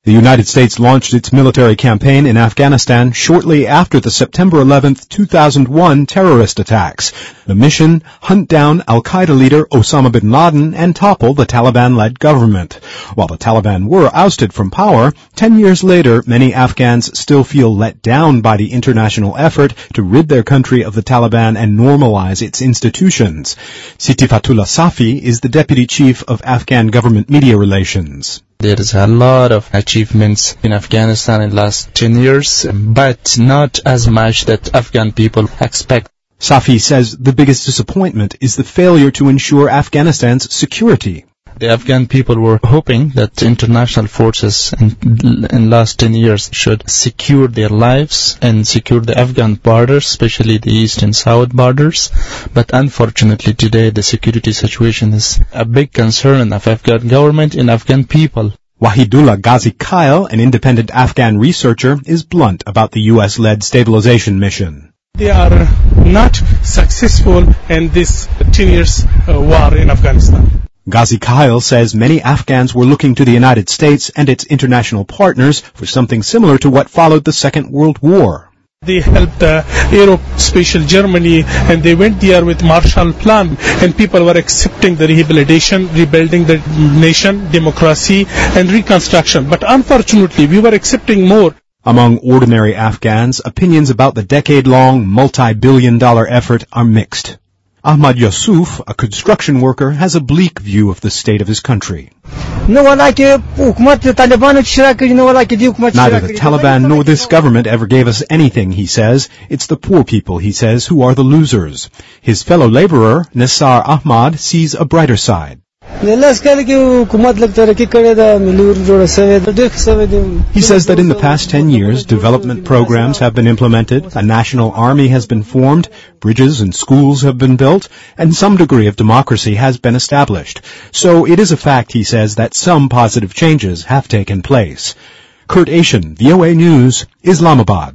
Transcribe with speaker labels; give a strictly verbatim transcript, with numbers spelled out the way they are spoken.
Speaker 1: The United States launched its military campaign in Afghanistan shortly after the September eleventh, two thousand one terrorist attacks. The mission, hunt down al-Qaeda leader Osama bin Laden and topple the Taliban-led government. While the Taliban were ousted from power, ten years later, many Afghans still feel let down by the international effort to rid their country of the Taliban and normalize its institutions. Sitifatullah Safi is the deputy chief of Afghan government media relations.
Speaker 2: There is a lot of achievements in Afghanistan in the last ten years, but not as much that Afghan people expect.
Speaker 1: Safi says the biggest disappointment is the failure to ensure Afghanistan's security.
Speaker 2: The Afghan people were hoping that international forces in the last ten years should secure their lives and secure the Afghan borders, especially the east and south borders. But unfortunately today the security situation is a big concern of Afghan government and Afghan people.
Speaker 1: Wahidullah Ghazi Kyle, an independent Afghan researcher, is blunt about the U S-led stabilization mission.
Speaker 3: They are not successful in this ten years uh, war in Afghanistan.
Speaker 1: Ghazi Kyle says many Afghans were looking to the United States and its international partners for something similar to what followed the Second World War.
Speaker 3: They helped uh, Europe, especially Germany, and they went there with Marshall Plan, and people were accepting the rehabilitation, rebuilding the nation, democracy, and reconstruction. But unfortunately, we were accepting more.
Speaker 1: Among ordinary Afghans, opinions about the decade-long, multi-billion dollar effort are mixed. Ahmad Yusuf, a construction worker, has a bleak view of the state of his country.
Speaker 4: Neither the
Speaker 1: Taliban nor this government ever gave us anything, he says. It's the poor people, he says, who are the losers. His fellow laborer, Nisar Ahmad, sees a brighter side. He says that in the past ten years, development programs have been implemented, a national army has been formed, bridges and schools have been built, and some degree of democracy has been established. So it is a fact, he says, that some positive changes have taken place. Kurt Ashen, V O A News, Islamabad.